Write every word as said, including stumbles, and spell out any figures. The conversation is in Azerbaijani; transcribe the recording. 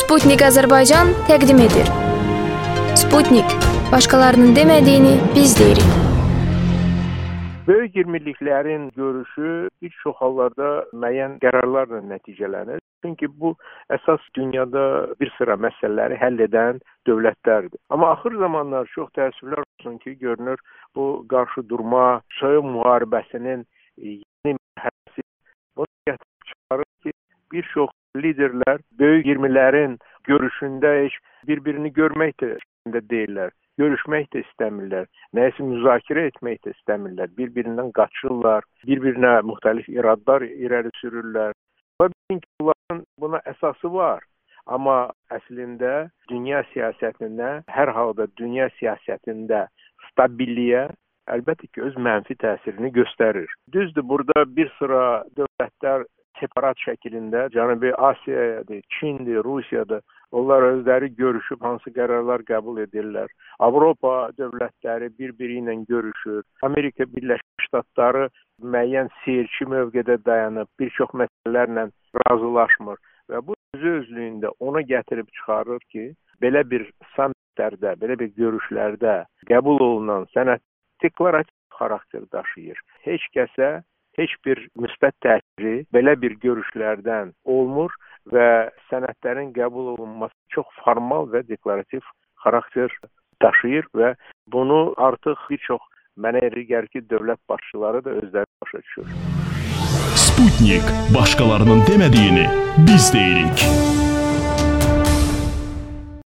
Sputnik Azərbaycan təqdim edir. Sputnik, başqalarının demədiyini biz deyirik. Böyük iyirmiliklərin görüşü bir çox hallarda müəyyən qərarlarla nəticələnir. Çünki bu əsas dünyada bir sıra məsələləri həll edən dövlətlərdir. Amma axır zamanlar çox təəssüflər olsun ki, görünür bu qarşıdurma, soyuq müharibəsinin yeni mərhələsi bunu gətirib çıxarır ki, bir çox liderlər böyük iyirmilərin görüşündə heç bir-birini görmək də deyirlər. Görüşmək də istəmirlər, nəyisə müzakirə etmək də istəmirlər, bir-birindən qaçırlar, bir-birinə müxtəlif iradlar irəli sürürlər. Və bilin ki, bunların buna əsası var. Amma əslində dünya siyasətində, hər halda dünya siyasətində stabilliyə əlbəttə ki, öz mənfi təsirini göstərir. Düzdür, burada bir sıra dövlətlər separat şəkilində, Cənubi Asiyadır, Çindir, Rusiyadır, onlar özləri görüşüb hansı qərarlar qəbul edirlər. Avropa dövlətləri bir-biri ilə görüşür. Amerika Birləşmiş Ştatları müəyyən seyirci mövqedə dayanıb, bir çox məsələlərlə razılaşmır. Və bu özü-özlüyündə ona gətirib çıxarır ki, belə bir sammitlərdə, belə bir görüşlərdə qəbul olunan sənəd deklarativ xarakter daşıyır. Heç kəsə heç bir müsbət təsiri belə bir görüşlərdən olmur və sənədlərin qəbul olunması çox formal və deklarativ xarakter daşıyır və bunu artıq bir çox mənə elə gəlir ki, dövlət başçıları da özləri başa düşür. Sputnik, başqalarının demədiyini biz deyirik.